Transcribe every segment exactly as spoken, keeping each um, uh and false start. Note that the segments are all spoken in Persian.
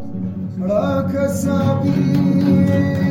راك صبي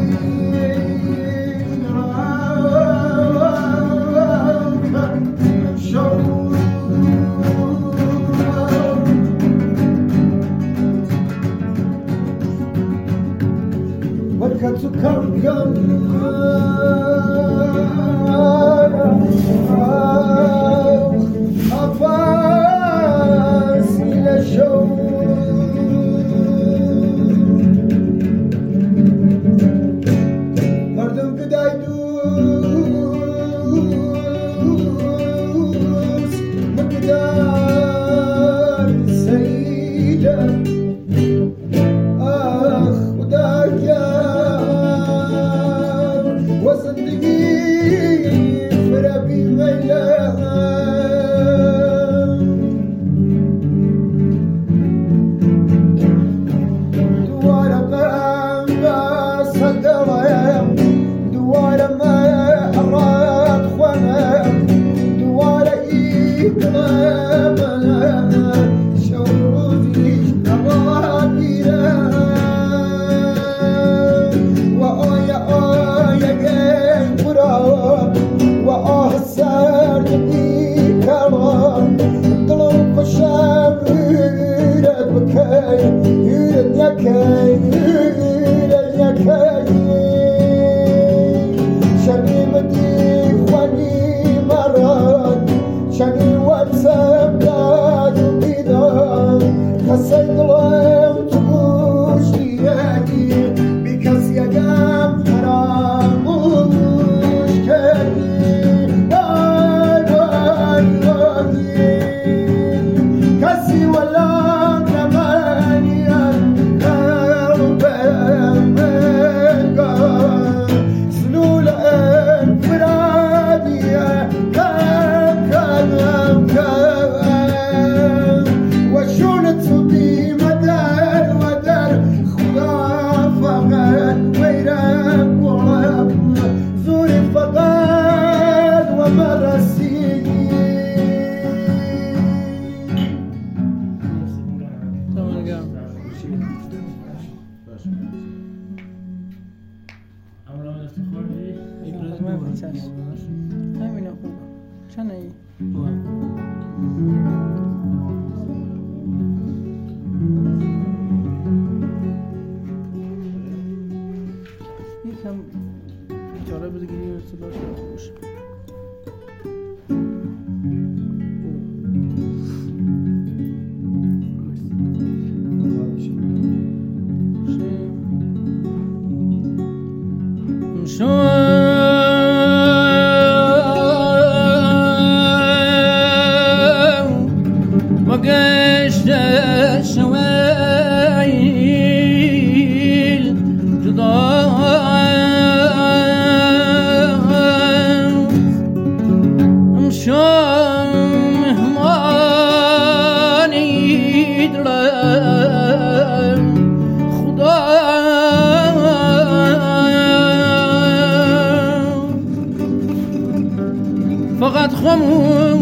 فقط خمون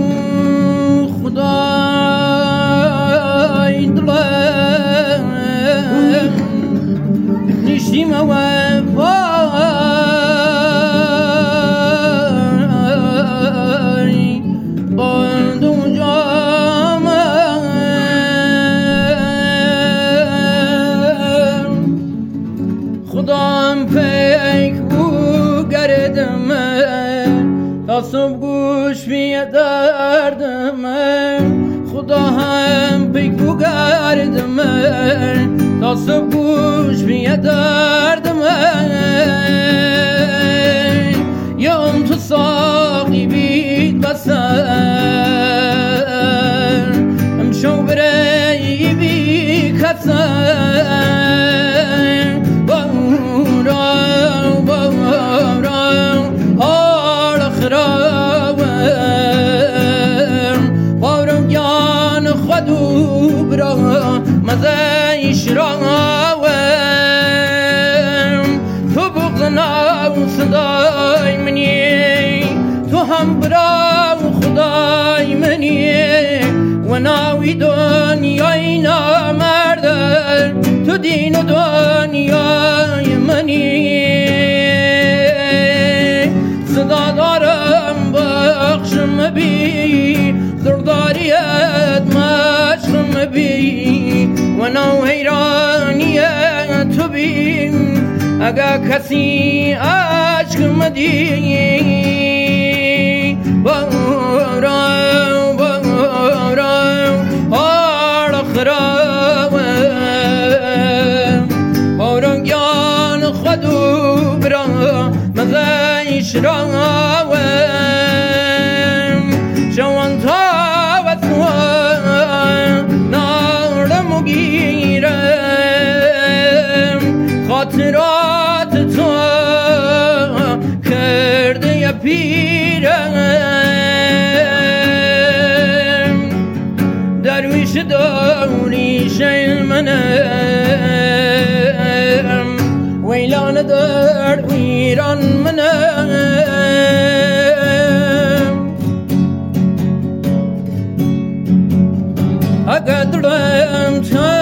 خدای دلم نیشتیم و وای باندون جامم خدام پیک بو گردم تا صبح گوش بی دردم خدا هم پیک بو گردم تا صبح گوش بی دردم یوم تو ساقی بید بسر امشو بری بی کسر بورا بورا حال خرابم بورم جان خودو برا مزیش راوم تو بغضنا صدای منی تو هم برا خدای منی و ناوی دنیای نامرد تو تو دین و دنیای منی صدا دارم بخشم بی درداریت مشکم بی و نو حیرانیت تو بی اگه کسی عشقم دی بارم بارم آر خرابم بارم گیان خودو برا مزایش راوم شوان تاوت نارم و گیرم خاطرات تو کرده یا پیرم درویش درویش منم ویلان در ویران منم اگه درم تا